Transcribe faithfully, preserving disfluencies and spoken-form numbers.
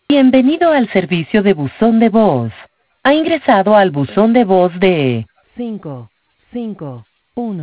Bienvenido al servicio de buzón de voz. Ha ingresado al buzón de voz de cinco cinco uno.